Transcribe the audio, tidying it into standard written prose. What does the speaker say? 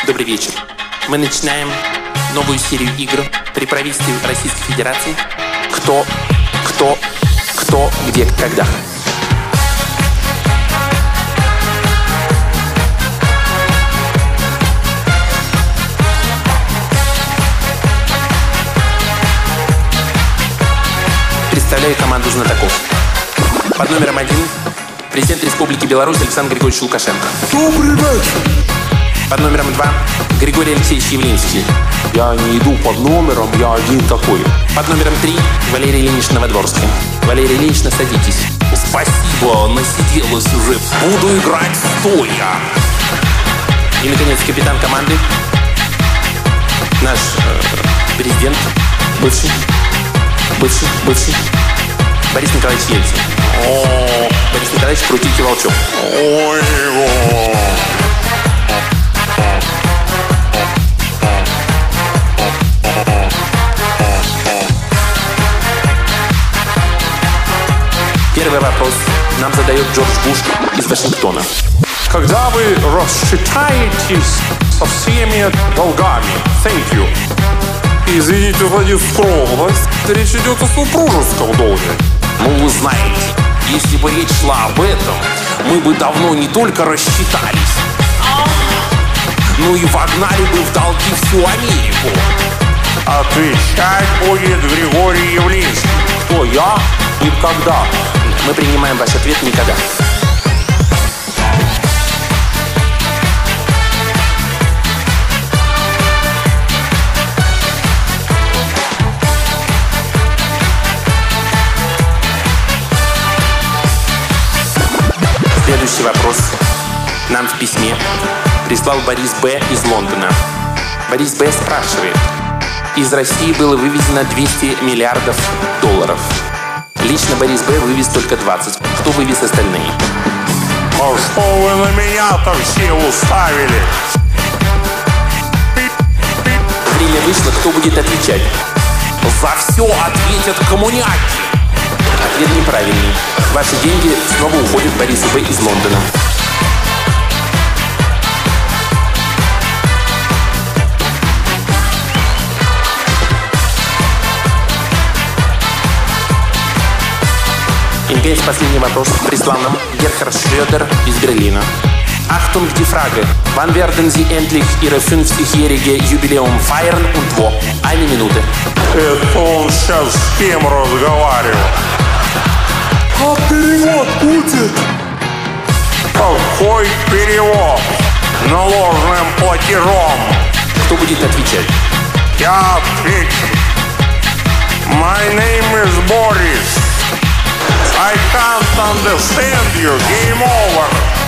Добрый вечер. Мы начинаем новую серию игр при правительстве Российской Федерации. Кто, где, когда. Представляю команду знатоков. Под номером 1 президент Республики Беларусь Александр Григорьевич Лукашенко. Добрый вечер. Под номером 2 Григорий Алексеевич Явлинский. Я не иду под номером, я один такой. Под номером 3 Валерий Ильич Новодворский. Валерий Ильич, насадитесь. Спасибо, насиделась уже. Буду играть стоя. И, наконец, капитан команды. Наш президент. Бывший. Борис Николаевич Ельцин. Борис Николаевич, крутите волчок. Первый вопрос нам задает Джордж Буш из Вашингтона. Когда вы рассчитаетесь со всеми долгами? Thank you. Извините за нескромность. Речь идет о супружеском долге. Ну, вы знаете, если бы речь шла об этом, мы бы давно не только рассчитались, но и вогнали бы в долги всю Америку. Отвечать будет Григорий Явлинский. Кто я и когда? Мы принимаем ваш ответ никогда. Следующий вопрос нам в письме прислал Борис Б. из Лондона. Борис Б. спрашивает. Из России было вывезено 200 миллиардов долларов. Лично Борис Б. вывез только 20. Кто вывез остальные? А что вы на меня-то все уставили? Время вышло, кто будет отвечать? За все ответят коммуняки. Ответ неправильный. Ваши деньги снова уходят Борису Б. из Лондона. И, наконец, последний вопрос прислал нам Герхард Шрёдер из Берлина. Achtung, die Frage. Wann werden Sie endlich Ihre 50-jährige Jubiläum feiern und wo? 1 Minute. Это он сейчас с кем разговаривал? А перевод будет? Какой перевод? Наложенным платежом. Кто будет отвечать? Я отвечу. My name is Boris. I can't understand you. Game over.